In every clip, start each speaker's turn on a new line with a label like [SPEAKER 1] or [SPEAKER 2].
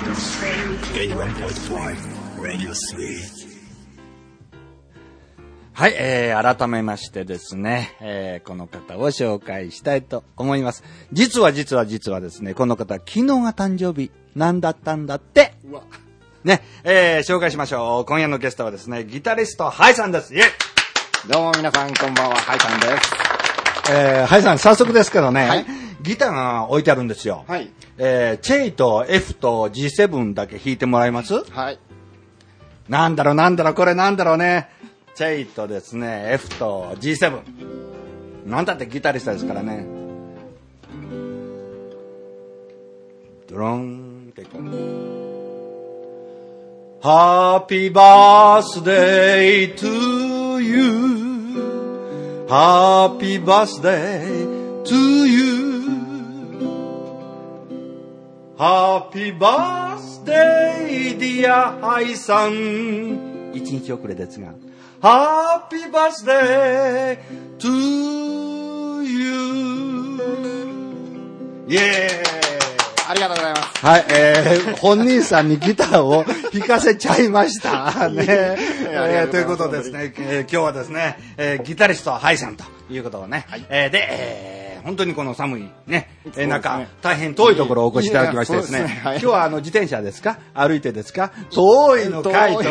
[SPEAKER 1] はい、改めましてですね、この方を紹介したいと思います。実はですね、この方、昨日が誕生日なんだったんだって。ね、紹介しましょう。今夜のゲストはですね、ギタリスト、ハイさんです。イェイ。
[SPEAKER 2] どうも皆さん、こんばんは、ハイさんです。
[SPEAKER 1] ハイさん、早速ですけどね、
[SPEAKER 2] はい、
[SPEAKER 1] ギターが置いてあるんですよ。
[SPEAKER 2] はい。
[SPEAKER 1] チェイと F と G7 だけ弾いてもらえます？
[SPEAKER 2] はい。
[SPEAKER 1] なんだろう、これなんだろうね。チェイとですね、F と G7。なんだってギタリストですからね。ドロンっていこう。Happy birthday to you. Happy birthday to you.Happy birthday, dear ハイさん。一日遅れですが。Happy birthday to you. イェーイ。
[SPEAKER 2] ありがとうございます。
[SPEAKER 1] はい、本人さんにギターを弾かせちゃいましたね。ということですね、今日はですね、ギタリストハイさんということをね、はい、で、本当にこの寒いね、中、大変遠いところをお越しいただきましてですね、はい、今日は自転車ですか歩いてですか遠いのかいと。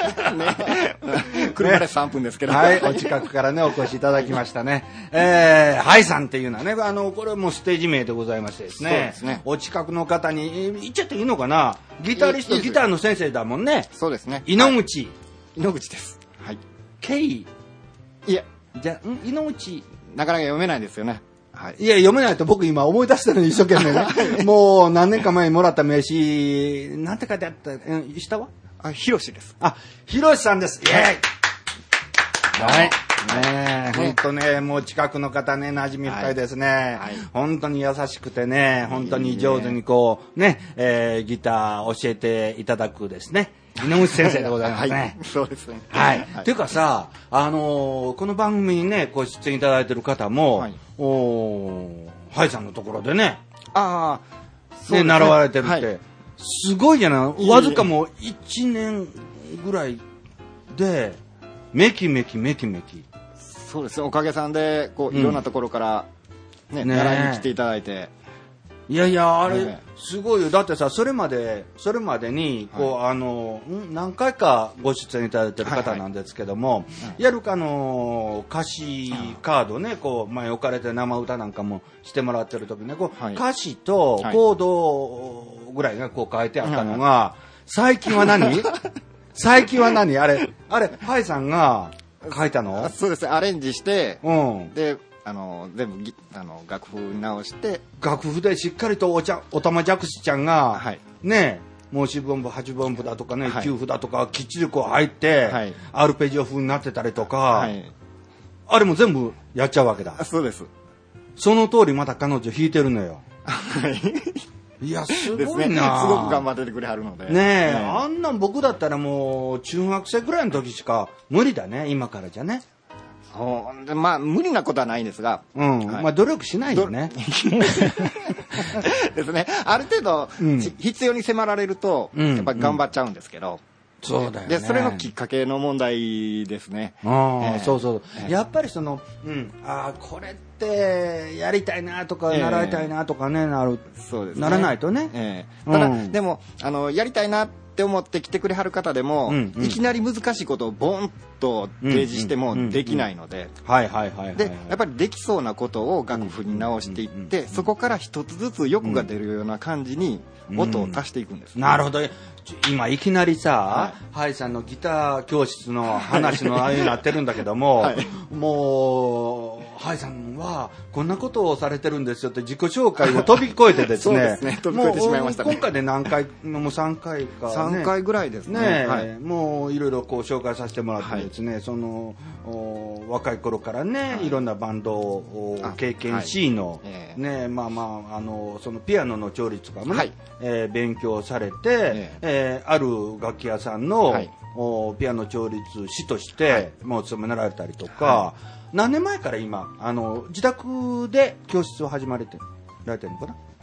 [SPEAKER 2] 車で3分ですけど。
[SPEAKER 1] はい、お近くからね、お越しいただきましたね。ハイさんっていうのはね、これもステージ名でございましてですね、
[SPEAKER 2] そうですね、
[SPEAKER 1] お近くの方に、言っちゃっていいのかな、ギタリスト、ギターの先生だもんね。
[SPEAKER 2] そうですね。
[SPEAKER 1] 井ノ口。はい、
[SPEAKER 2] 井ノ口です。はい。
[SPEAKER 1] ケイ。
[SPEAKER 2] いや、
[SPEAKER 1] じゃ、井ノ口。
[SPEAKER 2] なかなか読めないですよね。
[SPEAKER 1] はい。いや、読めないと僕今思い出してるのに一生懸命ね。もう何年か前にもらった名刺、なんて書いてあった？下は？
[SPEAKER 2] ヒロシです。
[SPEAKER 1] ヒロシさんです。イェーイ。はい。ねえ、ほんとね、もう近くの方ね、馴染み深いですね。はい。本当に優しくてね、本当に上手にこう、ね、ギター教えていただくですね。井ノ口先生でございますね。はい、
[SPEAKER 2] そうですね。
[SPEAKER 1] はい。というかさ、この番組にね、ご出演いただいてる方も、はい、ハイさんのところでね、ね、習われてるって、すごいじゃない。わずかもう1年ぐらいで、めきめき。
[SPEAKER 2] そうです。おかげさんで、こう、いろんなところから、ね、習いに来ていただいて。
[SPEAKER 1] いやいや、あれ、すごいよ。だってさ、それまでに、こう、何回かご出演いただいてる方なんですけども、やるか歌詞カードね、こう、前置かれて生歌なんかもしてもらってる時ね、こう、歌詞とコードぐらいがこう書いてあったのが、最近は何あれ、ハイさんが書いたの？
[SPEAKER 2] そうですね、アレンジして、で、全部楽譜直して、
[SPEAKER 1] 楽譜でしっかりとおたまじゃくしちゃんが、ね、もう4分音符8分音符だとかね、9符だとかきっちりこう入って、アルペジオ風になってたりとか、あれも全部やっちゃうわけだ。
[SPEAKER 2] そうです。
[SPEAKER 1] その通りまた彼女弾いてるのよ。いや、すごいな。
[SPEAKER 2] すごく頑張っててくれはるので。
[SPEAKER 1] ねえ、あんなん僕だったらもう中学生ぐらいの時しか無理だね、今からじゃね。
[SPEAKER 2] まあ無理なことはないんですが、
[SPEAKER 1] まあ努力しないよね。
[SPEAKER 2] ですね。ある程度、必要に迫られると、やっぱり頑張っちゃうんですけど。
[SPEAKER 1] そうだよね。
[SPEAKER 2] で、それのきっかけの問題ですね。
[SPEAKER 1] そう。やっぱりこれってやりたいなとか習いたいなとかね、
[SPEAKER 2] そうですね。
[SPEAKER 1] ならないとね。
[SPEAKER 2] ただ、でも、やりたいなって思って来てくれはる方でも、いきなり難しいことをボンと提示してもできないので、で、やっぱりできそうなことを楽譜に直していって、そこから一つずつ欲が出るような感じに音を足していくんです。
[SPEAKER 1] なるほど。今いきなりさ、ハイさんのギター教室の話のああいうになってるんだけども、もうハイさんはこんなことをされてるんですよって自己紹介を飛び越えてですね、
[SPEAKER 2] 飛び越えてしまいましたね。
[SPEAKER 1] 今回で何回、もう3回か、
[SPEAKER 2] 3回ぐらいですね。
[SPEAKER 1] もういろいろこう紹介させてもらってですね、その若い頃からね、いろんなバンドを経験しの、ね、そのピアノの調律とかもね、勉強されて、ある楽器屋さんの、ピアノ調律師としてもう勤められたりとか、何年前から今自宅で教室を始まられてるのかな？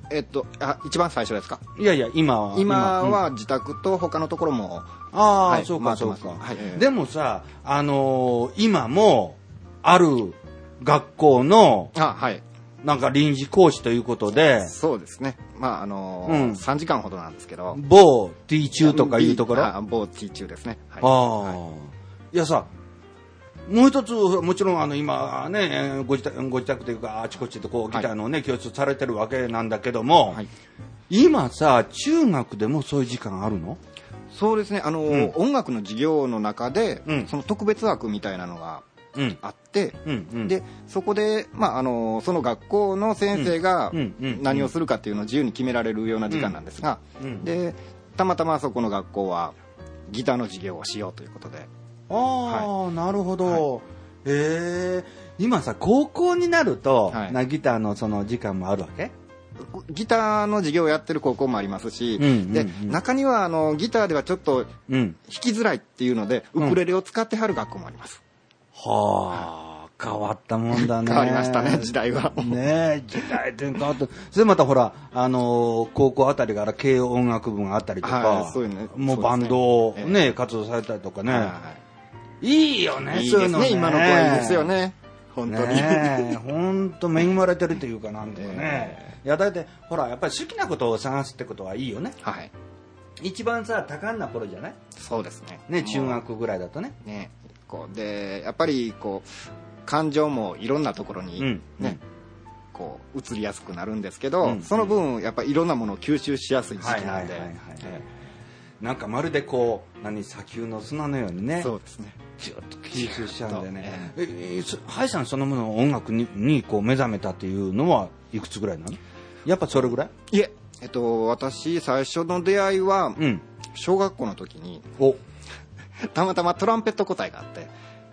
[SPEAKER 2] 一番最初ですか？
[SPEAKER 1] いやいや、今
[SPEAKER 2] は自宅と他のところも。
[SPEAKER 1] そうかそうか。でもさ、今もある学校のなんか臨時講師ということで。
[SPEAKER 2] そうですね。3時間ほどなんですけど。
[SPEAKER 1] 某 T 中とかいうところ？
[SPEAKER 2] 某 T 中ですね。
[SPEAKER 1] いやさ、もう一つ、もちろん今ね、ご自宅というかあちこちでこうギターのね、教室されてるわけなんだけども、今さ、中学でもそういう時間あるの？
[SPEAKER 2] そうですね。音楽の授業の中で、その特別枠みたいなのがあって、でそこで、その学校の先生が何をするかっていうのを自由に決められるような時間なんですが、でたまたまそこの学校はギターの授業をしようということで。
[SPEAKER 1] なるほど。今さ、高校になると、ギターのその時間もあるわけ？
[SPEAKER 2] ギターの授業をやってる高校もありますし、で中にはギターではちょっと弾きづらいっていうので、ウクレレを使ってはる学校もあります。
[SPEAKER 1] 変わったもんだね。
[SPEAKER 2] 変わりましたね、時代は。
[SPEAKER 1] ねえ、時代って変わった。それまたほら、高校あたりから軽音楽部があったりとか、もうバンドをね、活動されたりとかね。いいよね、そういうのね。
[SPEAKER 2] 今の子はいいですよね。本当に。
[SPEAKER 1] 本当恵まれてるというかなんとかね。いや、だいたいほら、やっぱり好きなことを探すってことはいいよね。一番さ、多感な頃じゃない？
[SPEAKER 2] そうですね。
[SPEAKER 1] ね、中学ぐらいだとね。
[SPEAKER 2] で、やっぱり感情もいろんなところにね、移りやすくなるんですけど、その分やっぱりいろんなものを吸収しやすい時期なんで、
[SPEAKER 1] なんかまるで砂丘の砂のようにね、
[SPEAKER 2] そうですね、
[SPEAKER 1] ギュッと吸収しちゃうんでね。ハイさんそのもの音楽に目覚めたっていうのはいくつぐらいなの？やっぱそれぐらい？
[SPEAKER 2] いえ、私最初の出会いは小学校の時に、たまたまトランペット個体があって、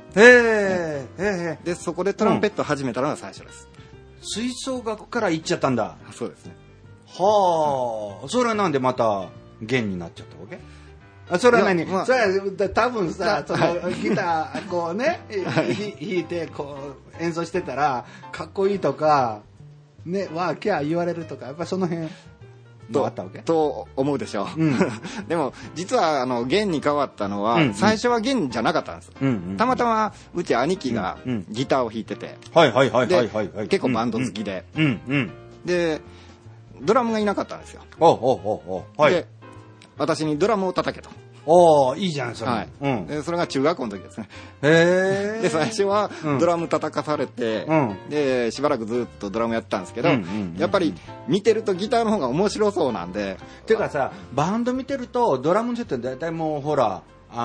[SPEAKER 2] でそこでトランペットを始めたのが最初です。
[SPEAKER 1] 吹奏楽から行っちゃったんだ。
[SPEAKER 2] そうですね。
[SPEAKER 1] それはなんでまた弦になっちゃったわけ？それは何？それは多分さ、ギターこうね、弾いてこう演奏してたらかっこいいとかね、キャー言われるとか、やっぱりその辺どうあったわけ？
[SPEAKER 2] と思うでしょう。でも実は弦に変わったのは、最初は弦じゃなかったんです。たまたまうち兄貴がギターを弾いてて、結構バンド好きで、でドラムがいなかったんですよ。で私にドラムを叩けと。
[SPEAKER 1] いいじゃんそれ。
[SPEAKER 2] でそれが中学校の時ですね。で最初はドラム叩かされて、でしばらくずっとドラムやったんですけど、やっぱり見てるとギターの方が面白そうなんで。
[SPEAKER 1] ていうかさ、バンド見てるとドラムの人って大体もうほら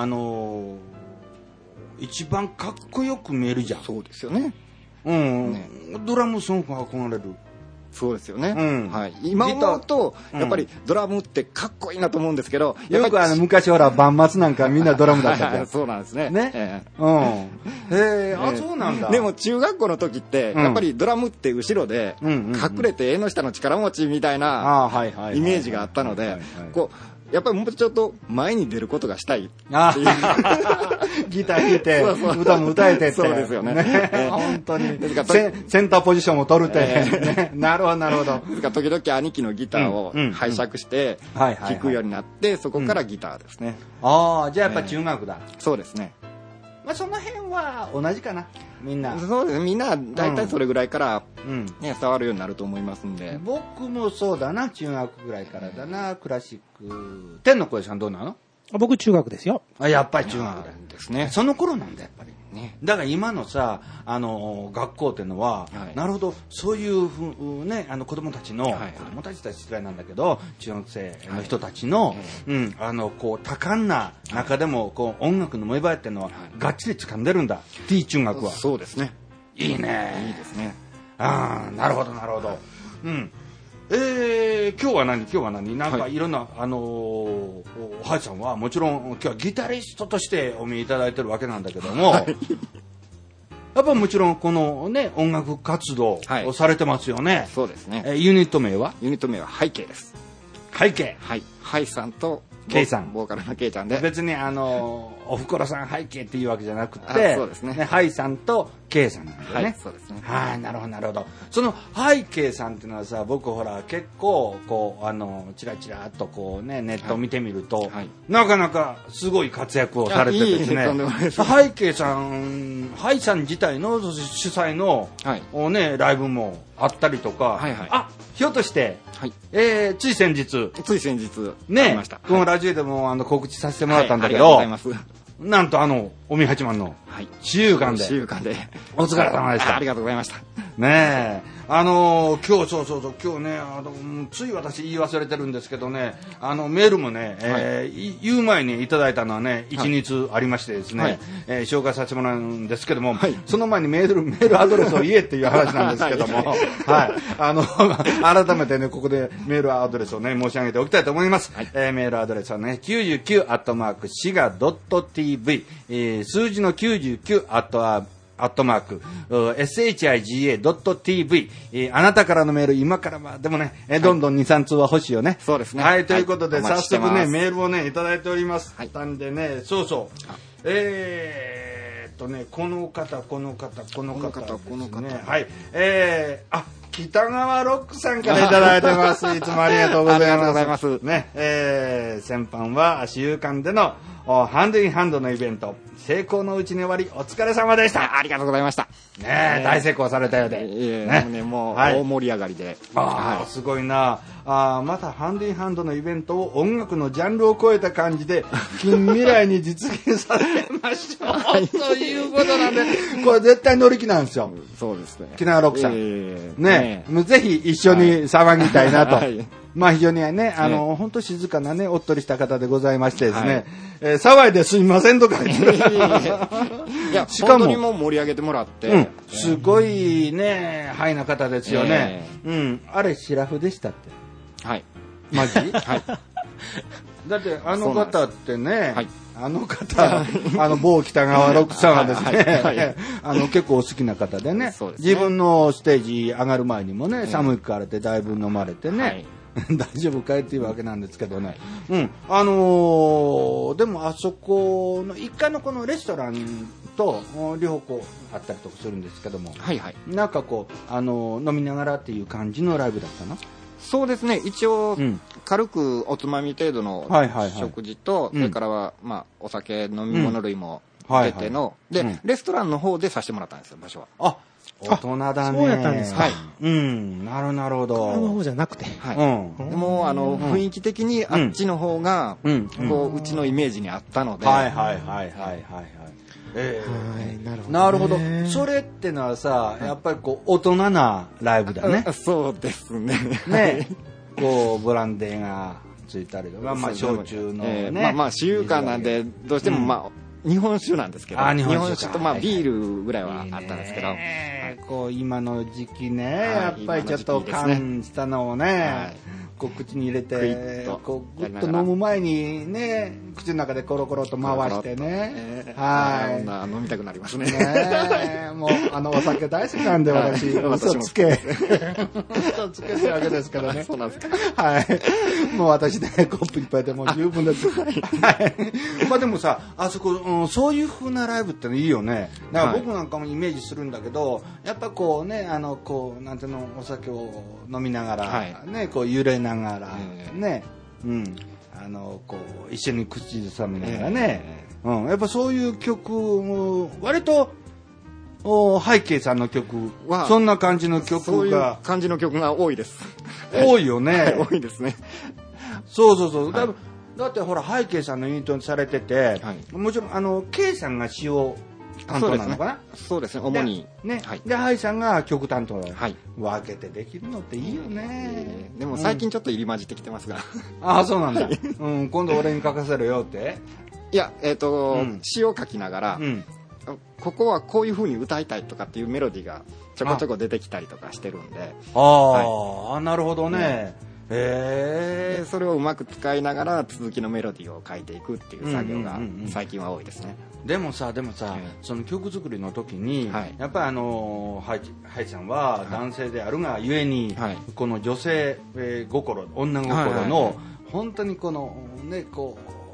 [SPEAKER 1] 一番かっこよく見えるじゃん。
[SPEAKER 2] そうですよね。
[SPEAKER 1] ドラムすごく憧れる。
[SPEAKER 2] そうですよね。今思うとやっぱりドラムってかっこいいなと思うんですけど、
[SPEAKER 1] よく昔ほら万末なんかみんなドラムだったじゃん。
[SPEAKER 2] そうなんですね。
[SPEAKER 1] そうなんだ。
[SPEAKER 2] でも中学校の時ってやっぱりドラムって後ろで隠れて絵の下の力持ちみたいなイメージがあったので、やっぱりもうちょっと前に出ることがしたいっていう。
[SPEAKER 1] ギター弾いて歌も歌えてって。
[SPEAKER 2] そうですよね。
[SPEAKER 1] 本当に。センターポジションを取るって。なるほどなるほど。
[SPEAKER 2] 時々兄貴のギターを拝借して弾くようになって、そこからギターですね。
[SPEAKER 1] じゃあやっぱ中学だ。
[SPEAKER 2] そうですね。
[SPEAKER 1] その辺は同じかな、みんな。
[SPEAKER 2] そうですね、みんな大体それぐらいから触るようになると思いますんで。
[SPEAKER 1] 僕もそうだな、中学ぐらいからだな。クラシック。天の声さんどうなの？
[SPEAKER 3] 僕中学ですよ。
[SPEAKER 1] やっぱり中学だ
[SPEAKER 2] ですね。
[SPEAKER 1] その頃なんだやっぱりね。だから今のさ、学校っていうのは、なるほど、そういうね、子供たちの、子供たちって失礼なんだけど、中学生の人たちの、こう多感な中でも音楽の芽生えっていうのはがっちり掴んでるんだ。T 中学は。
[SPEAKER 2] そうですね。
[SPEAKER 1] いいね。
[SPEAKER 2] いいですね。
[SPEAKER 1] なるほどなるほど。今日は何なんかいろんな、ハイさんはもちろん今日はギタリストとしてお見いただいてるわけなんだけども、やっぱもちろんこのね、音楽活動をされてますよね。
[SPEAKER 2] そうですね。
[SPEAKER 1] ユニット名は
[SPEAKER 2] 背景です。
[SPEAKER 1] 背景。
[SPEAKER 2] ハイさんと
[SPEAKER 1] ケイさん。
[SPEAKER 2] ボーカルのケイちゃんで。
[SPEAKER 1] 別におふくろさん背景っていうわけじゃなくて、
[SPEAKER 2] そうですね。
[SPEAKER 1] ハイさんと K さんなんだよね。
[SPEAKER 2] はい、そうですね。
[SPEAKER 1] はい、なるほどなるほど。そのハイ K さんっていうのはさ、僕ほら結構こうチラチラっとこうねネットを見てみると、はい、なかなかすごい活躍をされてですね。ハイ K さん、ハイさん自体の主催の、はい、ねライブもあったりとか、はいはい、あ、ひょっとして、はい、つい先日
[SPEAKER 2] ね、ありました。
[SPEAKER 1] このラジオでも告知させてもらったんだけど、はい、ありがとうございます。なんとおみ八幡の私有館で、お疲れ様でした。
[SPEAKER 2] ありがとうございました。
[SPEAKER 1] ねえ、今日今日ね、つい私言い忘れてるんですけどね、メールもね、はい、言う前にいただいたのはね、1日ありましてですね、はい、紹介させてもらうんですけども、はい、その前にメールアドレスを言えっていう話なんですけども、はい、改めてね、ここでメールアドレスをね、申し上げておきたいと思います。はい、メールアドレスはね、99@shiga.tv、数字の99@shiga.tv、あなたからのメール、今からはでもね、どんどん 2,3 通は欲しいよね。
[SPEAKER 2] そうですね。
[SPEAKER 1] はい、ということで、早速ね、メールをね、いただいております。はい、んでね、そうそう。この方ですね。はい。北川ロックさんからいただいてます。いつもありがとうございます。
[SPEAKER 2] ありがとうございます。
[SPEAKER 1] ね、先般は私有館でのハンドインハンドのイベント、成功のうちに終わりお疲れ様でした。
[SPEAKER 2] ありがとうございました。
[SPEAKER 1] ね、大成功されたようで。
[SPEAKER 2] ね、もう大盛り上がりで。
[SPEAKER 1] はい、すごいな。またハンドインハンドのイベントを音楽のジャンルを超えた感じで近未来に実現させましょうということなんで、これ絶対乗り気なんですよ。
[SPEAKER 2] そうですね。
[SPEAKER 1] 北川ロックさん、ね、ぜひ一緒に騒ぎたいなと。はい、まあ非常にね、本当静かなね、おっとりした方でございましてですね、はい、騒いですみませんとか言って。
[SPEAKER 2] いや、しかも本当にもう盛り上げてもらって、
[SPEAKER 1] すごいね、ハイな方ですよね。あれシラフでしたって。
[SPEAKER 2] はい。
[SPEAKER 1] マジ？はい。だって方ってね、はい、某北川ロックさんはですね、結構お好きな方でね、自分のステージ上がる前にもね、寒いからってだいぶ飲まれてね、大丈夫かいっていうわけなんですけどね。でもあそこの一階のこのレストランと両方あったりとかするんですけども、はいはい、なんかこう飲みながらっていう感じのライブだったの？
[SPEAKER 2] そうですね、一応、軽くおつまみ程度の食事と、それからは、まあ、お酒飲み物類も出ての、で、レストランの方でさせてもらったんですよ、場所は。
[SPEAKER 1] あ、大人だね。
[SPEAKER 3] そうやったんですか。
[SPEAKER 1] はい。なるほど。
[SPEAKER 3] の方じゃなくて。
[SPEAKER 2] はい。でも雰囲気的にあっちの方が、こう、うちのイメージにあったので。
[SPEAKER 1] はい。なるほど。それってのはさ、やっぱりこう大人なライブだね。
[SPEAKER 2] そうですね。
[SPEAKER 1] ね、こうブランデーがついたりとか、まあ焼酎のね。
[SPEAKER 2] まあ私有館なんでどうしてもまあ日本酒なんですけど、日本酒とまあビールぐらいはあったんですけど、
[SPEAKER 1] こう今の時期ね、やっぱりちょっと缶したのをね。こう口に入れてこうグッと飲む前にね、口の中でコロコロと回してね、
[SPEAKER 2] はい、飲みたくなりますね。
[SPEAKER 1] もうお酒大好きなんで私、嘘つけ嘘つけってわけですからね。
[SPEAKER 2] そうなんですか。
[SPEAKER 1] はい、もう私ねコップ一杯でもう十分です。はい。まあでもさ、あそこ、そういう風なライブっていいよね。だから僕なんかもイメージするんだけど、やっぱこうね、こうなんていうの、お酒を飲みながらね、こう揺れながらね、こう一緒に口ずさみながらね、やっぱそういう曲、割と背景さんの曲はそんな感じの曲が、
[SPEAKER 2] そういう感じの曲が多いです。
[SPEAKER 1] 多いよね。
[SPEAKER 2] 多いですね。
[SPEAKER 1] そう。だってほら背景さんのユニットにされてて、もちろんKさんが詞を担当なのかな。
[SPEAKER 2] そうですね、主に
[SPEAKER 1] ね。で、ハイさんが曲担当。分けてできるのっていいよね。
[SPEAKER 2] でも最近ちょっと入り混じってきてますが。
[SPEAKER 1] ああ、そうなんだ。今度俺に書かせるよって。
[SPEAKER 2] いや、詩を書きながら、ここはこういう風に歌いたいとかっていうメロディーがちょこちょこ出てきたりとかしてるんで。
[SPEAKER 1] ああ、なるほどね。
[SPEAKER 2] それをうまく使いながら続きのメロディーを書いていくっていう作業が最近は多いですね。
[SPEAKER 1] でもさ、その曲作りの時に、やっぱりハイさんは男性であるがゆえに、この女性心、女心の本当にこのね、こう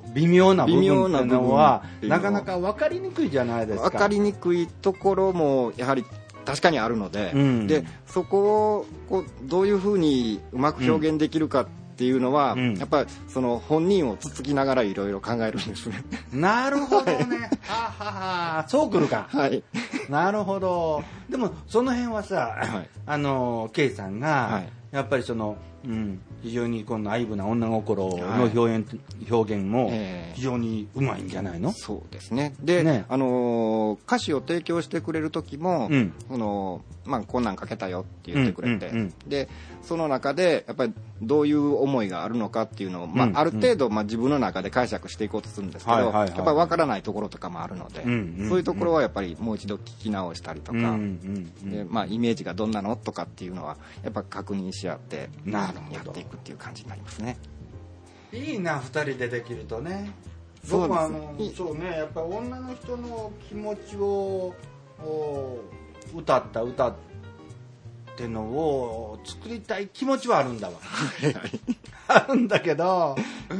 [SPEAKER 1] 微妙な部分っていうのはなかなか分かりにくいじゃないですか。
[SPEAKER 2] 分かりにくいところもやはり確かにあるので、でそこをこうどういうふうにうまく表現できるかっていうのは、やっぱりその本人をつつきながらいろいろ考えるんですね。
[SPEAKER 1] なるほどね。ははは、そうくるか。
[SPEAKER 2] はい。
[SPEAKER 1] なるほど。でもその辺はさ、K さんがやっぱりその、非常にこのナイーブな女心の表現も非常にうまいんじゃないの？
[SPEAKER 2] そうですね。で、歌詞を提供してくれる時も、こんなん書けたよって言ってくれて、でその中でやっぱりどういう思いがあるのかっていうのを、ある程度自分の中で解釈していこうとするんですけど、やっぱり分からないところとかもあるので、そういうところはやっぱりもう一度聞き直したりとか、でイメージがどんなのとかっていうのはやっぱ確認し合ってやっていくっていう感じになりますね。
[SPEAKER 1] いいな、2人でできるとね。僕はそうね、やっぱり女の人の気持ちを歌ってのを作りたい気持ちはあるんだわ。あるんだけど、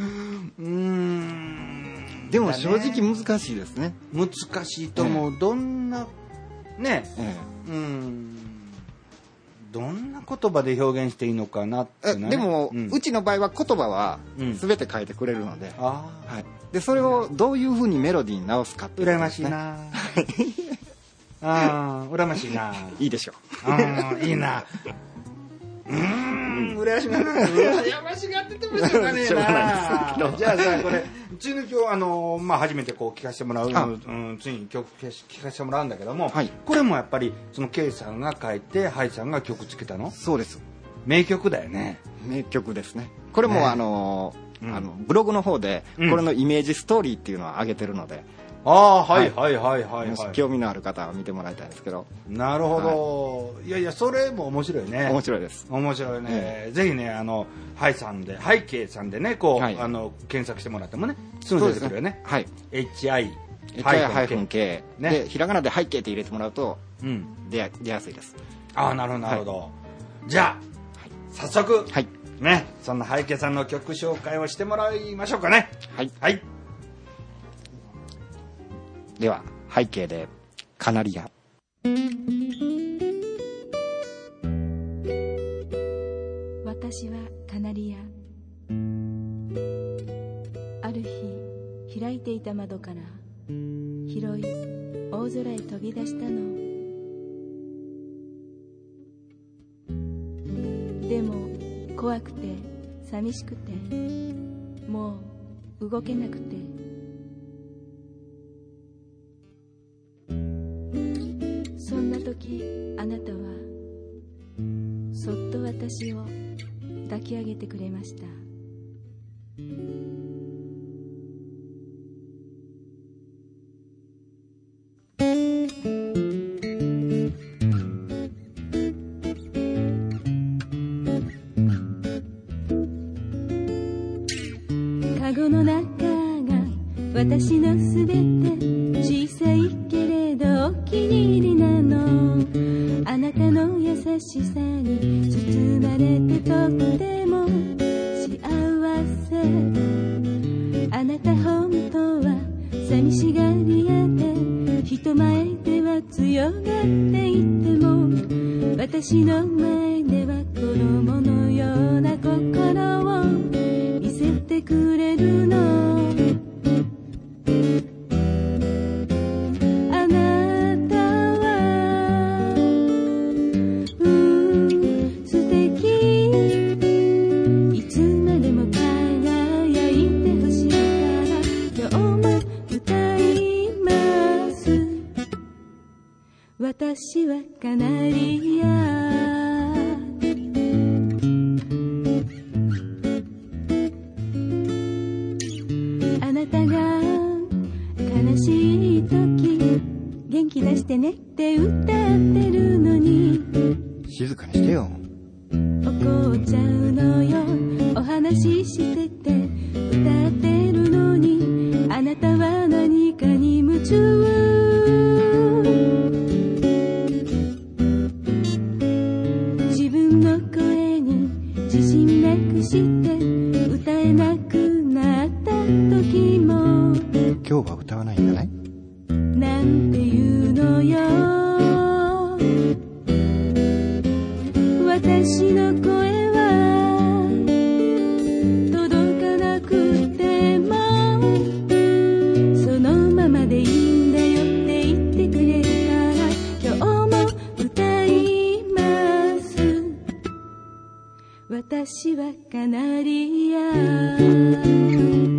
[SPEAKER 2] でも正直難しいですね。
[SPEAKER 1] 難しいと思う。どんなね、どんな言葉で表現していいのかなってね。
[SPEAKER 2] でも、うちの場合は言葉は全て書いてくれるので、でそれをどういうふうにメロディーに直すかっていう、
[SPEAKER 1] 羨ましいな。羨ましいな。
[SPEAKER 2] いいでしょ
[SPEAKER 1] う。いいな。羨ましがっててもしょうがねえな。じゃあさ、これついに今日初めてこう聞かせてもらう、ついに曲聞かせてもらうんだけども、これもやっぱりその K さんが書いてハイさんが曲つけたの？
[SPEAKER 2] そうです。
[SPEAKER 1] 名曲だよね。
[SPEAKER 2] 名曲ですね。これもブログの方でこれのイメージストーリーっていうのを上げてるので、もし興味のある方は見てもらいたいですけど。
[SPEAKER 1] なるほど。いやいや、それも面白いね。
[SPEAKER 2] 面白いです。
[SPEAKER 1] 面白いね。ぜひね、ハイさんで、ハイケイさんでね、こう、検索してもらってもね、すぐ出てくるよね。
[SPEAKER 2] はい。
[SPEAKER 1] HI-K。
[SPEAKER 2] で、ひらがなでハイケイって入れてもらうと、出やすいです。
[SPEAKER 1] なるほど、なるほど。じゃあ、早速、ね、そんなハイケイさんの曲紹介をしてもらいましょうかね。はい。
[SPEAKER 2] では背景でカナリア。
[SPEAKER 3] 私はカナリア。ある日開いていた窓から広い大空へ飛び出したの。でも怖くて寂しくてもう動けなくて、そんな時あなたはそっと私を抱き上げてくれました。カゴの中が私のすべて、小さいけれどお気に入りなの。あなたの優しさに包まれてとっても幸せ。あなた本当は寂しがり屋で、人前では強がっていても、私の前では子供のような心を見せてくれるの。私はカナリア。あなたが悲しい時元気出してねって歌ってるのに、
[SPEAKER 2] 静かにしてよ。
[SPEAKER 3] 怒っちゃうのよ。お話ししてて歌ってるのに、あなたは何かに夢中。して歌えなくなった時も
[SPEAKER 2] 今日は歌わないんじゃない？
[SPEAKER 3] なんて言うのよ、私の声は届かなくてもそのままでいいんだよって言ってくれるから今日も歌います。私はカナリア。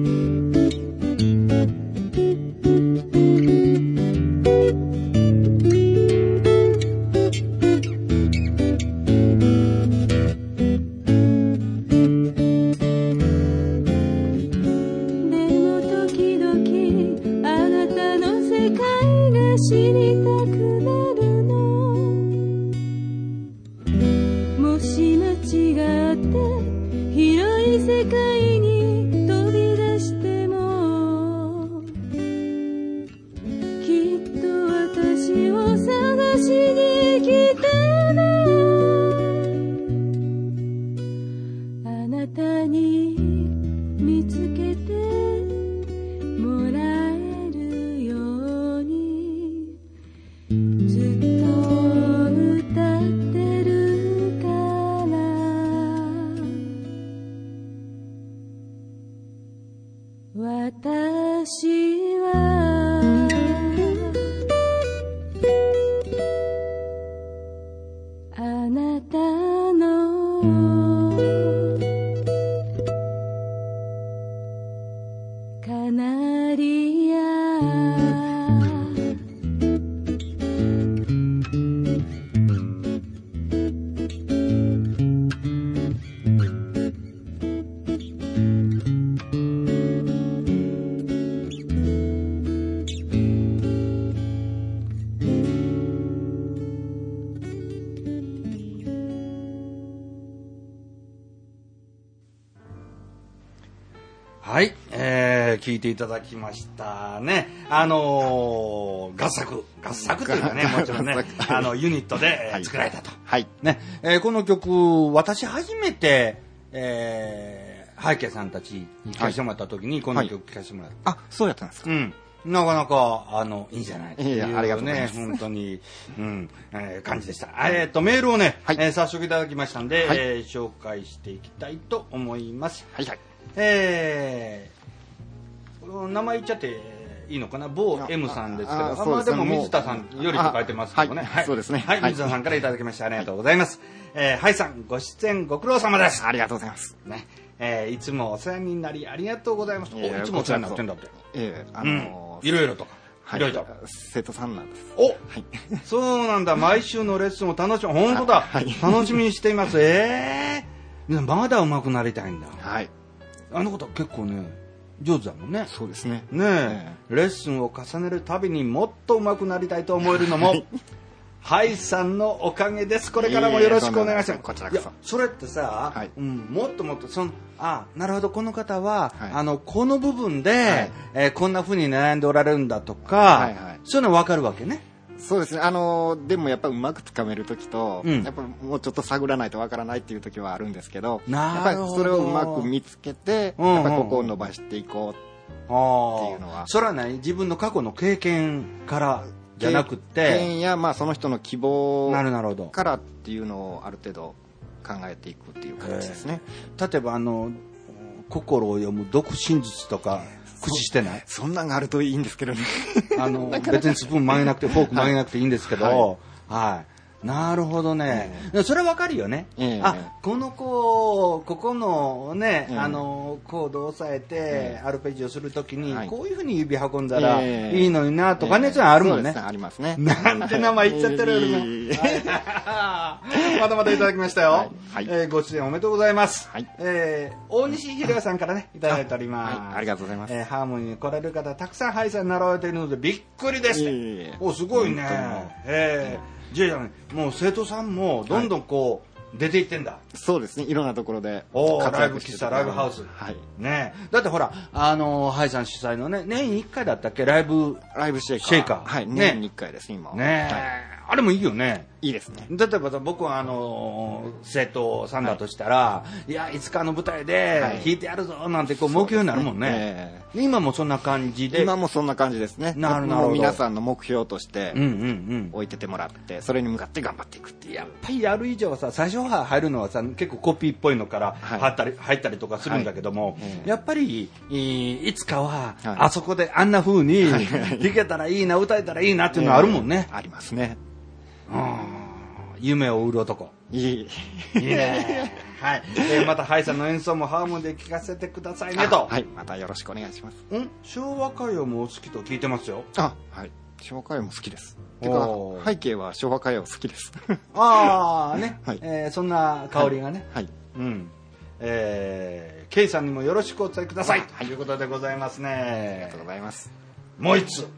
[SPEAKER 1] はい、聞いていただきましたね。合作というかね、もちろんね、ユニットで作られたと。はい。ね、この曲、私初めて、ハイケさんたちに聴かせてもらった時に、この曲聴かせてもらった。
[SPEAKER 2] あ、そうやったんですか。うん。
[SPEAKER 1] なかなか、いいんじゃないっていうね、
[SPEAKER 2] ありがとうございます。
[SPEAKER 1] 本当に、感じでした。メールをね、早速いただきましたんで、紹介していきたいと思います。はいはい。名前言っちゃっていいのかな、某 M さんですけど、まあでも水田さんよりと書いてますけどね。
[SPEAKER 2] はい、そうですね。
[SPEAKER 1] はい、水田さんからいただきましてありがとうございます。ハイさん、ご出演ご苦労様です。
[SPEAKER 2] ありがとうございます。
[SPEAKER 1] ね、いつもお世話になりありがとうございます。いつもお世話になってんだって。いろいろとか。いろいろ。
[SPEAKER 2] 生徒さんなんです。
[SPEAKER 1] お、そうなんだ。毎週のレッスンを楽しみ、本当だ。楽しみにしています。まだ上手くなりたいんだ。はい。あのこと結構ね、上手だもんね。
[SPEAKER 2] そうですね。
[SPEAKER 1] ねえ、レッスンを重ねるたびにもっと上手くなりたいと思えるのも、ハイさんのおかげです。これからもよろしくお願いします。
[SPEAKER 2] こちらこそ。いや、
[SPEAKER 1] それってさ、もっともっとなるほど、この方は、この部分で、こんな風に悩んでおられるんだとか、そういうの分かるわけね。
[SPEAKER 2] そうですね。でもやっぱりうまくつかめるときと、やっぱりもうちょっと探らないとわからないっていうときはあるんですけど、やっぱりそれをうまく見つけて、やっぱりここを伸ばしていこうっていうのは。
[SPEAKER 1] それはね、自分の過去の経験からじゃなくて、
[SPEAKER 2] 経験やその人の希望からっていうのをある程度考えていくっていう形ですね。
[SPEAKER 1] 例えば心を読む読心術とか、駆使してない？
[SPEAKER 2] そんなんがあるといいんですけどね。
[SPEAKER 1] 別にスプーン曲げなくてフォーク曲げなくていいんですけど、はい。なるほどね。それはわかるよね。この子、ここのね、コードを押さえて、アルペジオするときに、こういうふうに指運んだらいいのになとかね、そういうのあるもんね。
[SPEAKER 2] ありますね。
[SPEAKER 1] なんて名前言っちゃってるよりも。まだまだいただきましたよ。ご出演おめでとうございます。大西ひろやさんからね、いただいております。
[SPEAKER 2] ありがとうございます。
[SPEAKER 1] ハーモニーに来られる方、たくさんハイさんに習われているので、びっくりです。お、すごいね。じゃあもう生徒さんもどんどんこう出ていってんだ。
[SPEAKER 2] そうですね。いろんなところで
[SPEAKER 1] ライブ喫茶、ライブハウス。はい。ね。だってほらハイさん主催のね、年1回だったっけ、ライブシェイカー。
[SPEAKER 2] はい。年に1回です今。
[SPEAKER 1] ね。あれもいいよね。
[SPEAKER 2] いいですね。
[SPEAKER 1] 例えば僕は生徒さんだとしたら、いや、いつかの舞台で弾いてやるぞなんてこう目標になるもんね。今もそんな感じで。
[SPEAKER 2] 今もそんな感じですね。
[SPEAKER 1] なるほど。
[SPEAKER 2] 皆さんの目標として置いててもらって、それに向かって頑張っていくっていう。
[SPEAKER 1] やっぱりやる以上はさ、最初は入るのはさ、結構コピーっぽいのから入ったりとかするんだけども、やっぱりいつかはあそこであんな風に弾けたらいいな、歌えたらいいなっていうのはあるもんね。
[SPEAKER 2] ありますね。
[SPEAKER 1] 夢を売る男。いいね。はい。またハイさんの演奏もハーモニーで聴かせてくださいねと。
[SPEAKER 2] はい。またよろしくお願いします。
[SPEAKER 1] 昭和歌謡も好きと聞いてますよ。
[SPEAKER 2] はい。昭和歌謡も好きです。てか背景は昭和歌謡好きです。
[SPEAKER 1] ね。そんな香りがね。はい。ケイさんにもよろしくお伝えください。ということでございますね。
[SPEAKER 2] ありがとうございます。
[SPEAKER 1] もう一つ。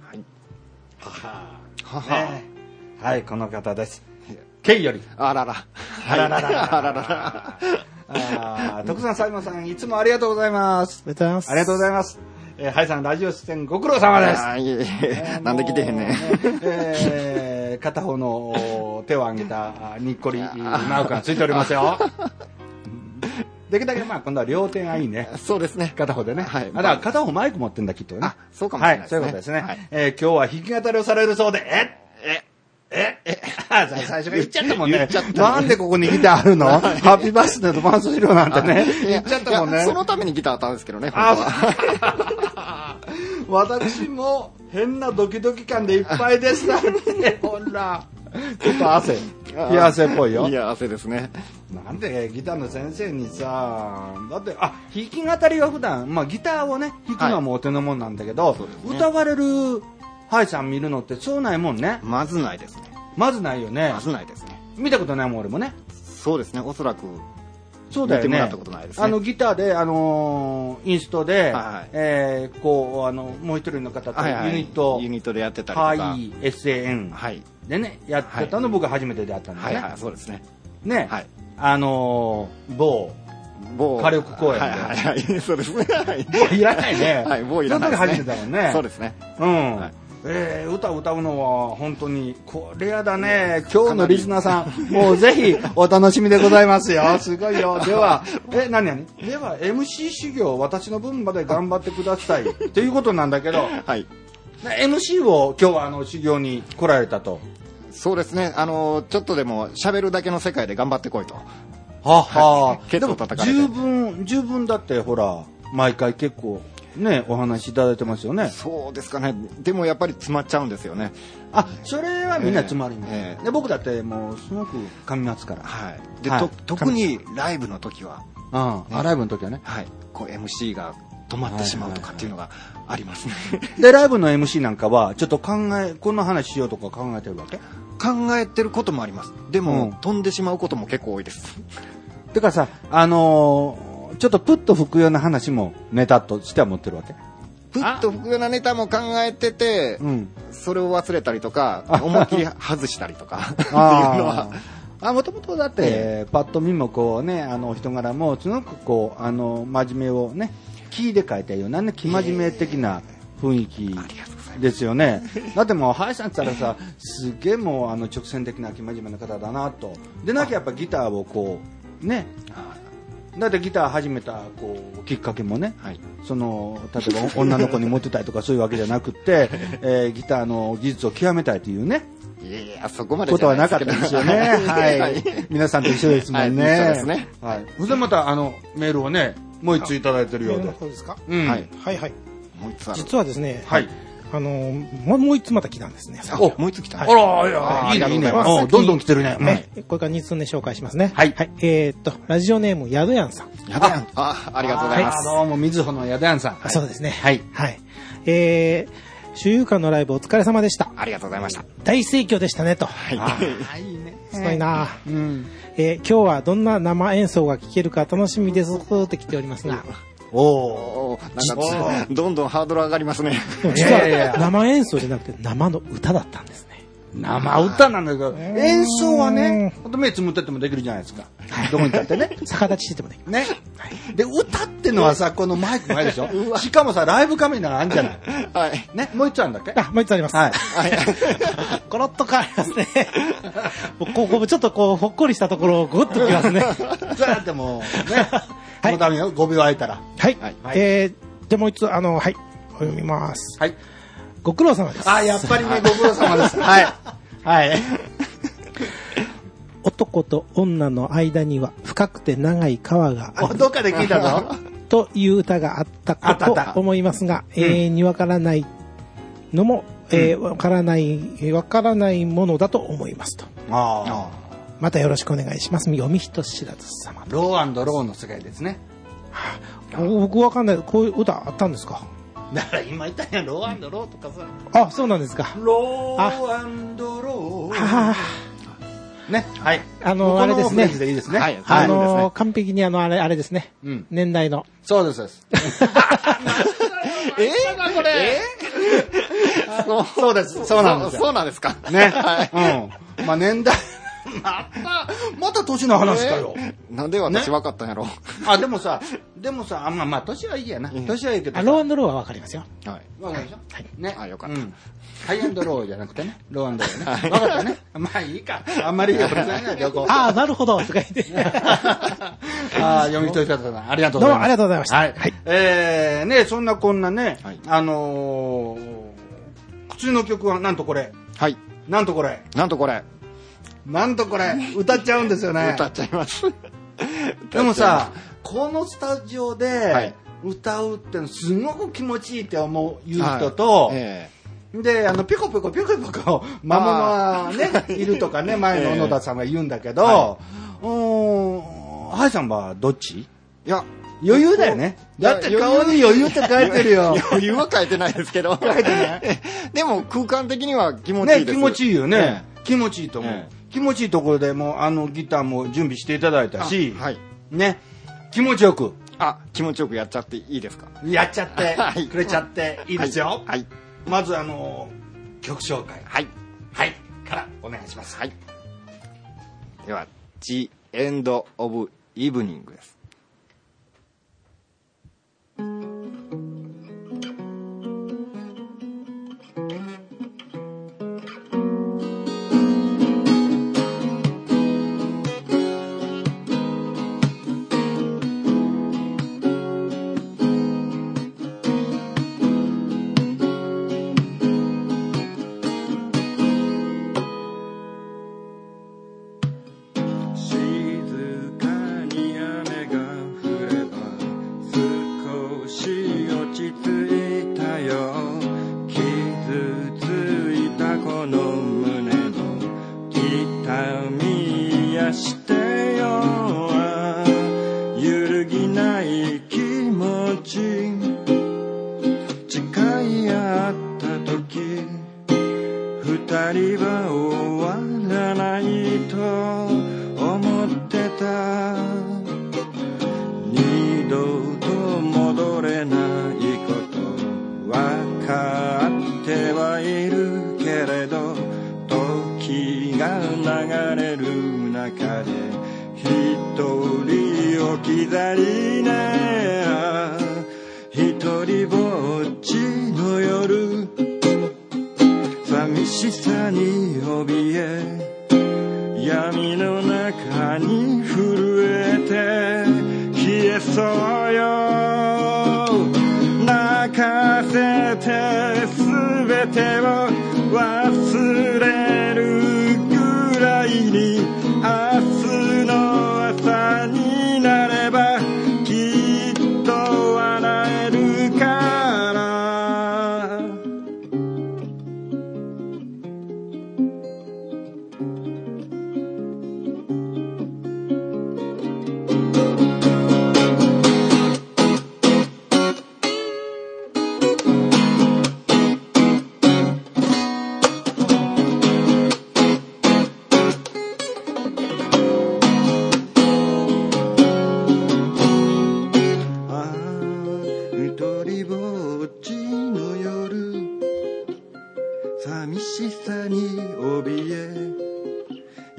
[SPEAKER 1] はい、この方です。ケイより。
[SPEAKER 2] あらら。
[SPEAKER 1] 徳さん、佐山さん、いつもありがとうございます。
[SPEAKER 4] ありがとうございます。
[SPEAKER 1] ありがとうございます。ハイさん、ラジオ出演ご苦労様です。
[SPEAKER 2] なんで来てへんね
[SPEAKER 1] ん。片方の手を挙げたにっこりマークがついておりますよ。できるだけ今度は両手がいいね。
[SPEAKER 2] そうですね。
[SPEAKER 1] 片方でね。だから片方マイク持ってんだ、きっとね。
[SPEAKER 2] そうかもしれないですね。
[SPEAKER 1] そういうことですね。今日は弾き語りをされるそうで、最初が言っちゃったもんね。なんでここにギターあるの？ハッピーバースデーとバンスフィローなんてね。言っちゃったもんね。
[SPEAKER 2] そのためにギターあったんですけどね、
[SPEAKER 1] 私も変なドキドキ感でいっぱいでしたね。ほら。ちょっと汗。冷や汗っぽいよ。
[SPEAKER 2] いや、汗ですね。
[SPEAKER 1] なんでギターの先生にさ、だって、弾き語りは普段、ギターをね、弾くのはもうお手のもんなんだけど、歌われるハイさん見るのってそうないもんね。
[SPEAKER 2] まずないですね。
[SPEAKER 1] まずないよね。
[SPEAKER 2] まずないですね。
[SPEAKER 1] 見たことないもん、俺もね。
[SPEAKER 2] そうですね、おそらく。
[SPEAKER 1] そうだよね。
[SPEAKER 2] 見てもらったことないですね。
[SPEAKER 1] ギターで、インストで、もう一人の方とユニット
[SPEAKER 2] でやってたりとか。
[SPEAKER 1] はい、SAN。はい。でね、やってたの僕初めてであったんだね。
[SPEAKER 2] はい、そうですね。
[SPEAKER 1] ね。はい。某火力公園で。
[SPEAKER 2] はい、そうですね。
[SPEAKER 1] 某いらないね。
[SPEAKER 2] はい、某いらないですね。
[SPEAKER 1] その時初めてだもんね。
[SPEAKER 2] そうですね。
[SPEAKER 1] 歌歌うのは本当にこれやだね。今日のリスナーさんもうぜひお楽しみでございますよ。すごいよ。では何では MC 修行私の分まで頑張ってくださいということなんだけど、はい。MC を今日は修行に来られたと。
[SPEAKER 2] そうですね。ちょっとでも喋るだけの世界で頑張ってこいと。
[SPEAKER 1] ケツを叩かれて。十分だってほら毎回結構。ね、お話いただいてますよね。
[SPEAKER 2] そうですかね。でもやっぱり詰まっちゃうんですよね。
[SPEAKER 1] それはみんな詰まるんで、僕だってもうすごく噛みますから。
[SPEAKER 2] はい。で、特にライブの時は。
[SPEAKER 1] ライブの時はね。
[SPEAKER 2] はい。こう MC が止まってしまうとかっていうのがありますね。
[SPEAKER 1] で、ライブの MC なんかはちょっとこんな話しようとか考えてるわけ？
[SPEAKER 2] 考えてることもあります。でも、飛んでしまうことも結構多いです。
[SPEAKER 1] てかさ、ちょっとプッと吹くような話もネタとしては持ってるわけ？
[SPEAKER 2] プッと吹くようなネタも考えてて、それを忘れたりとか、思いっきり外したりとかっていうのは。
[SPEAKER 1] もともとだって、パッと見もこうね、お人柄もすごくこう、真面目をね、キーで書いたようなね、生真面目的な雰囲気ですよね。だってもう、ハイさんって言ったらさ、すげえもう直線的な生真面目な方だなと。でなきゃやっぱギターをこう、ね、だってギター始めたこうきっかけもね、例えば女の子にモテたいとかそういうわけじゃなくて、ギターの技術を極めたいというね、
[SPEAKER 2] いやそこまで
[SPEAKER 1] ことはなかったですよね。はい。皆さんと一緒ですもんね。
[SPEAKER 2] そうですね。
[SPEAKER 1] はい。それでまたメールをね、もう一ついただいてるようで。
[SPEAKER 4] そうですか。
[SPEAKER 2] はい。
[SPEAKER 4] はいはい。
[SPEAKER 2] もう一つある。
[SPEAKER 4] 実はですね。
[SPEAKER 1] はい。
[SPEAKER 4] もう一つまた来たんですね。
[SPEAKER 2] もう一つ来た。
[SPEAKER 1] あら、いいね、いいね。どんどん来てるね。
[SPEAKER 4] これから2通目紹介しますね。
[SPEAKER 1] はい。
[SPEAKER 4] ラジオネーム、やどやんさん。
[SPEAKER 2] やどやん。ありがとうございます。
[SPEAKER 1] どうも、みずほのやどやんさん。
[SPEAKER 4] そうですね。
[SPEAKER 1] はい。
[SPEAKER 4] はい。周遊館のライブお疲れ様でした。
[SPEAKER 2] ありがとうございました。
[SPEAKER 4] 大盛況でしたねと。
[SPEAKER 2] はい。
[SPEAKER 1] いいね。
[SPEAKER 4] すごいな。今日はどんな生演奏が聴けるか楽しみですって来ておりますが。
[SPEAKER 2] なんかどんどんハードル上がりますね。
[SPEAKER 4] 実は生演奏じゃなくて生の歌だったんですね。
[SPEAKER 1] 生歌なんだけど、演奏はね、あと目つむっててもできるじゃないですか。 どこに立ってね。
[SPEAKER 4] 逆立ちしててもね。
[SPEAKER 1] ね。で、歌ってのはさ、このマイク前でしょ。しかもさ、ライブカメラあるんじゃない。
[SPEAKER 2] はい。
[SPEAKER 1] ね、もう一つあるんだっけ。
[SPEAKER 4] もう一つあります。はい。コロッと変わりますね。ここちょっとこう、ほっこりしたところをグッときますね。
[SPEAKER 1] だってもう、ね。もうダメよ、5秒空いたら。
[SPEAKER 4] はい。じゃあもう一つ、はい、お読みます。
[SPEAKER 1] はい。
[SPEAKER 4] ご苦労様です。
[SPEAKER 1] やっぱりね、ご苦労様です。はい。はい。
[SPEAKER 4] 男と女の間には深くて長い川がある。
[SPEAKER 1] どっかで聞いたぞ。
[SPEAKER 4] という歌があったと思いますが、永遠にわからないのも、わからないものだと思いますと。またよろしくお願いします。読み人知らず様。
[SPEAKER 1] ロー&ローの世界ですね。
[SPEAKER 4] 僕わかんない。こういう歌あったんですか。
[SPEAKER 1] だから今言ったんや、ロー&ローとかさ。
[SPEAKER 4] そうなんですか。
[SPEAKER 1] ロー&ロー。ね。はい。
[SPEAKER 4] あれですね。
[SPEAKER 1] でいいですね。はい。
[SPEAKER 4] 完璧にあれですね。年代の。
[SPEAKER 1] そうです。これ。そうです。そうなんです。
[SPEAKER 2] そうなんですか。
[SPEAKER 1] ね。まあ年代。また年の話かよ。
[SPEAKER 2] なんで私分かったんやろ。
[SPEAKER 1] でもさ、まあ年はいいやな。年はいいけど。
[SPEAKER 4] ロー&ローは分かりますよ。
[SPEAKER 2] はい。
[SPEAKER 1] 分かるでしょ。ね。
[SPEAKER 2] よかった。
[SPEAKER 1] ハイ&ローじゃなくてね。ロー&ローね。分かったね。まあいいか。あんまりよくないな、旅行。
[SPEAKER 4] なるほど。とか言って。
[SPEAKER 1] 読み取り方だな。ありがとうございます。
[SPEAKER 4] どうもありがとうございました。
[SPEAKER 1] はい。ね、そんなこんなね、口の曲はなんとこれ。
[SPEAKER 2] はい。
[SPEAKER 1] なんとこれ。歌っちゃうんですよね。
[SPEAKER 2] 歌っちゃいます。
[SPEAKER 1] でもさ、このスタジオで歌うってのすごく気持ちいいって思う人と、で、ピコピコ魔物はね、いるとかね、前の小野田さんが言うんだけど、ハイさんはどっち？
[SPEAKER 2] いや、
[SPEAKER 1] 余裕だよね。だって顔に余裕って書いてるよ。
[SPEAKER 2] 余裕は書いてないですけど。
[SPEAKER 1] 書いてない。
[SPEAKER 2] でも空間的には気持ちいいです。
[SPEAKER 1] ね、気持ちいいよね。気持ちいいと思う。気持ちいいところでもうギターも準備していただいたし、ね、気持ちよく。
[SPEAKER 2] 気持ちよくやっちゃっていいですか？
[SPEAKER 1] やっちゃってくれちゃっていいですよ。
[SPEAKER 2] はい。
[SPEAKER 1] まず曲紹介。
[SPEAKER 2] はい。
[SPEAKER 1] からお願いします。
[SPEAKER 2] はい。では、The End of Evening です。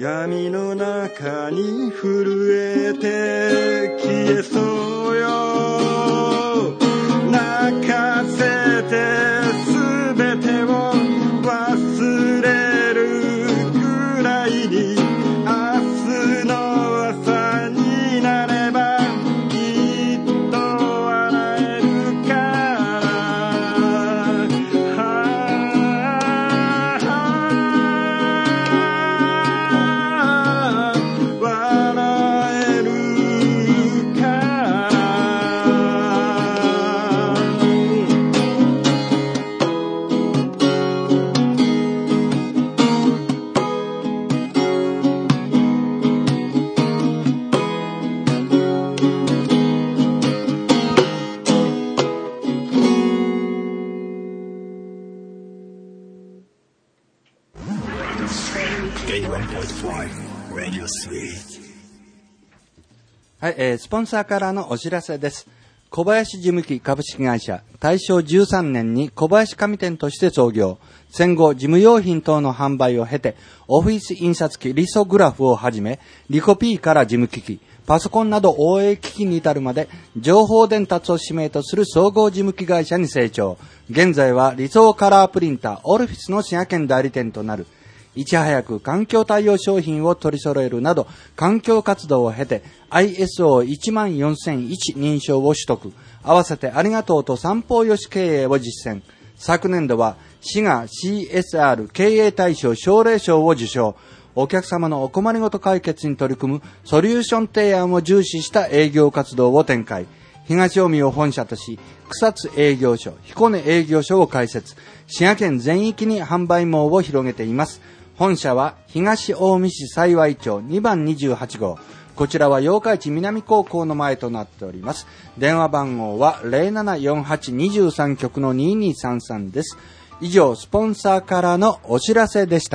[SPEAKER 2] 闇の中に震えて消えそうよ泣かせて全てを忘れるくらいに明日の朝になればきっと笑えるから笑えるから
[SPEAKER 1] はい、スポンサーからのお知らせです。小林事務機株式会社、大正13年に小林紙店として創業。戦後、事務用品等の販売を経て、オフィス印刷機リソグラフをはじめ、リコピーから事務機器、パソコンなど応援機器に至るまで、情報伝達を使命とする総合事務機会社に成長。現在は理想カラープリンター、オルフィスの滋賀県代理店となる。いち早く環境対応商品を取り揃えるなど、環境活動を経て ISO14001 認証を取得。合わせてありがとうと三方よし経営を実践。昨年度は滋賀 CSR 経営大賞奨励賞を受賞。お客様のお困りごと解決に取り組むソリューション提案を重視した営業活動を展開。東近江を本社とし、草津営業所、彦根営業所を開設。滋賀県全域に販売網を広げています。本社は東近江市幸町2番28号。こちらは八日市南高校の前となっております。電話番号は 0748-23 局の2233です。以上、スポンサーからのお知らせでした。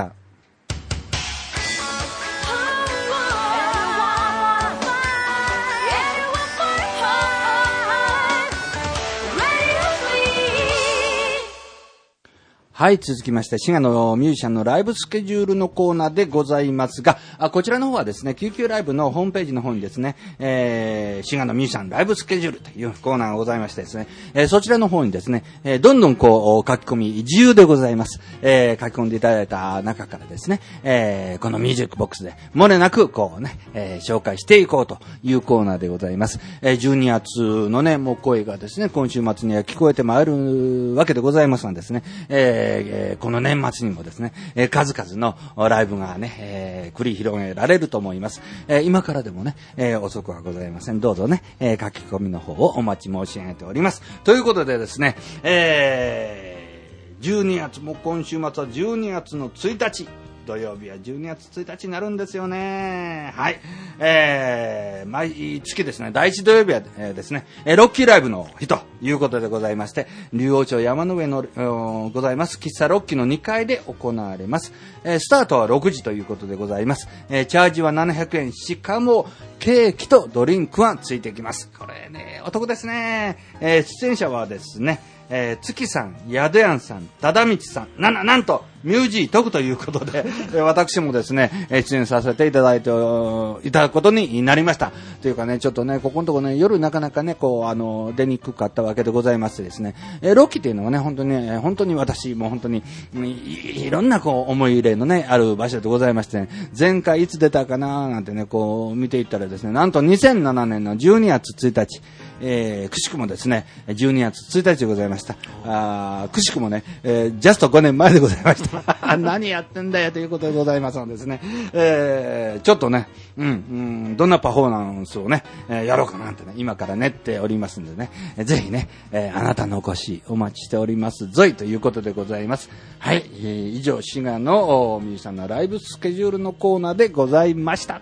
[SPEAKER 1] はい、続きまして、滋賀のミュージシャンのライブスケジュールのコーナーでございますが、こちらの方はですね、QQ ライブのホームページの方にですね、滋賀のミュージシャンライブスケジュールというコーナーがございましてですね、そちらの方にですね、どんどんこう書き込み自由でございます。書き込んでいただいた中からですね、このミュージックボックスで漏れなくこうね、紹介していこうというコーナーでございます。12月のね、もう声がですね、今週末には聞こえてまいるわけでございますのですね、この年末にもですね、数々のライブがね、繰り広げられると思います。今からでもね、遅くはございません。どうぞね、書き込みの方をお待ち申し上げております。ということでですね、12月、もう今週末は12月の1日、土曜日は12月1日になるんですよね。はい。毎月ですね、第1土曜日は、ですね、ロッキーライブの日ということでございまして、竜王町山の上のございます喫茶ロッキーの2階で行われます。スタートは6時ということでございます。チャージは700円。しかもケーキとドリンクはついてきます。これね、お得ですね。出演者はですね、月さん、宿やんさん、忠道さん、なんとミュージー徳ということで、私もですね、出演させていただくことになりました。というかね、ちょっとね、ここのとこね、夜なかなかね、こう、出にくかったわけでございましてですね、ロッキーっていうのはね、本当に私、もう本当に、いろんなこう、思い入れのね、ある場所でございましてね、前回いつ出たかななんてね、こう、見ていったらですね、なんと2007年の12月1日、くしくもですね、12月1日でございました。くしくもね、ジャスト5年前でございました。何やってんだよということでございますのですね、ちょっとね、どんなパフォーマンスをね、やろうかなってね、今から練っておりますんでね、ぜひね、あなたのお越しお待ちしておりますぞいということでございます。はい、以上、滋賀のミュージシャンのライブスケジュールのコーナーでございました。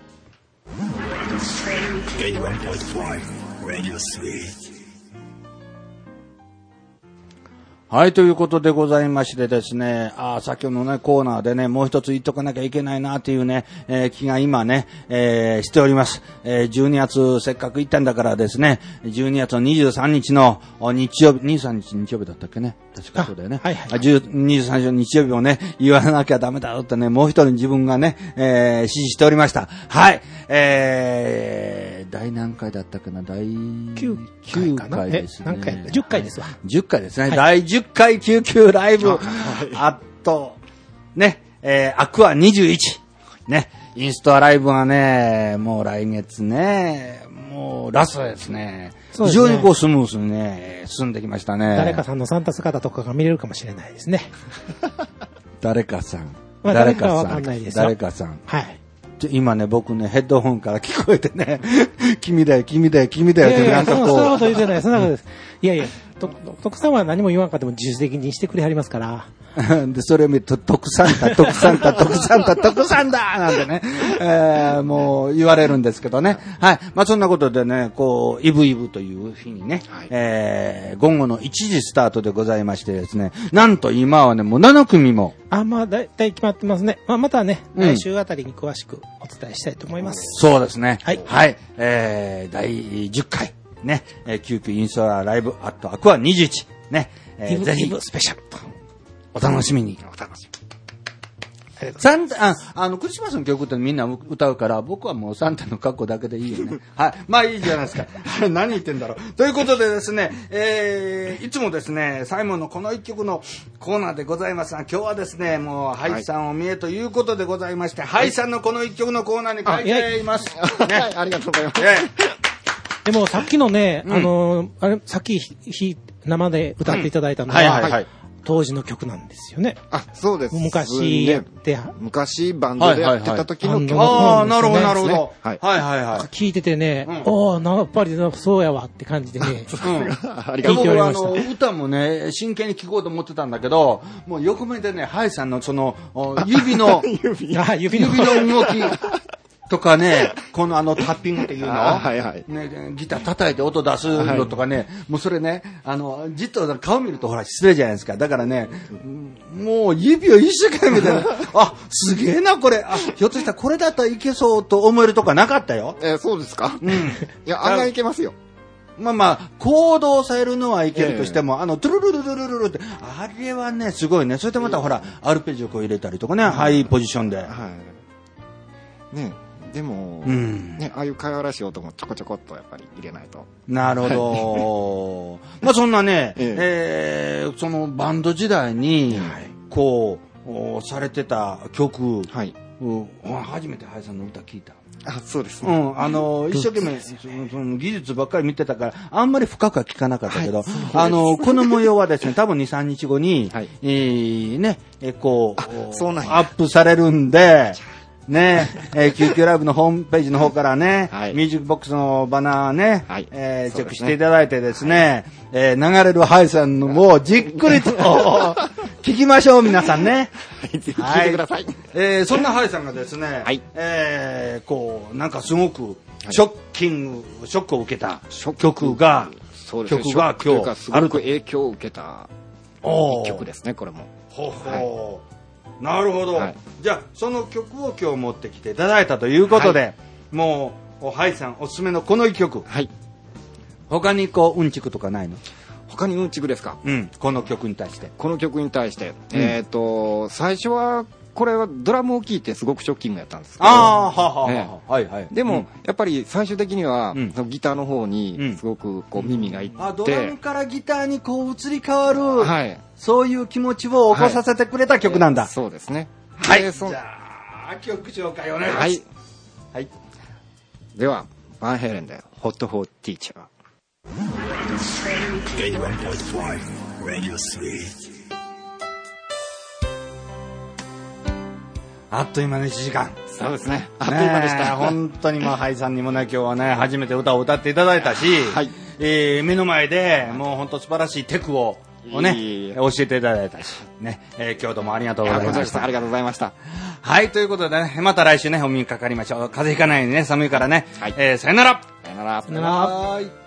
[SPEAKER 1] はい、ということでございましてですね、先ほどのね、コーナーでね、もう一つ言っとかなきゃいけないなっていうね、気が今ね、しております。12月せっかく行ったんだからですね、12月の23日の日曜日、23日日曜日だったっけね、確かそうだよね。はいはいはい。23日の日曜日をね、言わなきゃダメだよってね、もう一人自分がね、指示しておりました。はい、第何回だったかな、第9回ですね。
[SPEAKER 4] 何回10回ですわ。
[SPEAKER 1] 10回ですね。はい、第10回救急ライブ。あと、ね、アクア21。ね、インストアライブはね、もう来月ね、もうラストですね。非常にこうスムースにね、進んできましたね。
[SPEAKER 4] 誰かさんのサンタ姿とかが見れるかもしれないですね。
[SPEAKER 1] 誰かさん。
[SPEAKER 4] まあ、誰かはわかんないですよ。
[SPEAKER 1] 誰かさん。
[SPEAKER 4] はい。
[SPEAKER 1] 今ね、僕ね、ヘッドホンから聞こえてね、君だよ、君だよ、君だよってなんかこう。
[SPEAKER 4] そんなこと言ってない、そんなことです。いやいや、徳さんは何も言わんかっても自主的にしてくれはりますから。
[SPEAKER 1] で、それを見ると、徳さんだなんてね、もう言われるんですけどね。はい。まあ、そんなことでね、こう、イブイブという日にね、はい、午後の1時スタートでございましてですね、なんと今はね、もう7組も。
[SPEAKER 4] まあ、だいたい決まってますね。まあ、またね、来週あたりに詳しくお伝えしたいと思います。
[SPEAKER 1] そうですね。
[SPEAKER 4] はい。
[SPEAKER 1] はい。第10回。ね、救急インストラライブアットアクア21。ね、ぜひ、
[SPEAKER 4] スペシャルと。
[SPEAKER 1] お楽しみに。サンタ、クリスマスの曲ってみんな歌うから、僕はもうサンタの格好だけでいいよね。はい。まあいいじゃないですか。何言ってんだろう。ということでですね、いつもですね、サイモンのこの一曲のコーナーでございますが、今日はですね、もう、ハイさんを見えということでございまして、ハイさんのこの一曲のコーナーに書いています。
[SPEAKER 2] ね、はい、ありがとうございます。
[SPEAKER 4] でもさっきのね、さっき生で歌っていただいたのは、当時の曲なんですよね。
[SPEAKER 2] そうです。
[SPEAKER 4] 昔やって、
[SPEAKER 2] 昔バンドでやってた時の曲。
[SPEAKER 1] なるほど、なるほど。
[SPEAKER 2] はい
[SPEAKER 1] はいはい。
[SPEAKER 4] 聞いててね、やっぱりそうやわって感じでね。
[SPEAKER 2] ありがとうございま
[SPEAKER 1] した。歌もね、真剣に聴こうと思ってたんだけど、もう横目でね、ハイさんのその、指の動き。とかね、このタッピングっていうの、
[SPEAKER 2] はいはい。
[SPEAKER 1] ね、ギター叩いて音出すのとかね、もうそれね、じっと顔見るとほら失礼じゃないですか。だからね、もう指を一生懸命で、すげえなこれ、ひょっとしたらこれだったらいけそうと思えるとかなかったよ。
[SPEAKER 2] そうですか？いや、案外いけますよ。
[SPEAKER 1] まあ、行動されるのはいけるとしても、トゥルルルルルルルって、あれはね、すごいね。それでまたほら、アルペジオを入れたりとかね、ハイポジションで。
[SPEAKER 2] ね。でも、ね、ああいう会話らしい音もちょこちょこっとやっぱり入れないと。
[SPEAKER 1] なるほど。まあそんなね、そのバンド時代に、こう、されてた曲、初めてハイさんの歌聞いた。
[SPEAKER 2] そうです
[SPEAKER 1] ね。一生懸命、その技術ばっかり見てたから、あんまり深くは聞かなかったけど、この模様はですね、多分2、3日後に、ね、こう、アップされるんで、ね救急ライブのホームページの方からね、ミュージックボックスのバナーね、チェックしていただいてですね、流れるハイさんのをじっくりと聞きましょう、皆さんね。
[SPEAKER 2] ぜひ聞いてください。
[SPEAKER 1] そんなハイさんがですね、こう、なんかすごくショックを受けた曲が今日
[SPEAKER 2] あると影響を受けた一曲ですね、これも。
[SPEAKER 1] なるほど、じゃあその曲を今日持ってきていただいたということで、もうハイさんおすすめのこの一曲、他にこううんちくとかないの？
[SPEAKER 2] 他にうんちくですか？
[SPEAKER 1] この曲に対して。
[SPEAKER 2] 最初はこれはドラムを聴いてすごくショッキングやったんですけど、でもやっぱり最終的にはギターの方にすごくこう耳がいって、
[SPEAKER 1] ドラムからギターにこう移り変わる、そういう気持ちを起こさせてくれた曲なんだ。
[SPEAKER 2] そうですね。
[SPEAKER 1] じゃあ曲紹介お願いします。
[SPEAKER 2] ではバンヘイレンでホットフォーティーチャー。
[SPEAKER 1] あっという間の1時間。
[SPEAKER 2] そうですね。あっという間でした。
[SPEAKER 1] 本当にハイさんにもね、今日はね、初めて歌を歌っていただいたし、目の前でもう本当素晴らしいテクをね、教えていただいたし、ね、今日どうもありがとうございました。
[SPEAKER 2] ありがとうございました。
[SPEAKER 1] はい、ということでね、また来週ね、お耳にかかりましょう。風邪ひかないようにね、寒いからね。さよなら。
[SPEAKER 2] さよなら。
[SPEAKER 4] さよなら。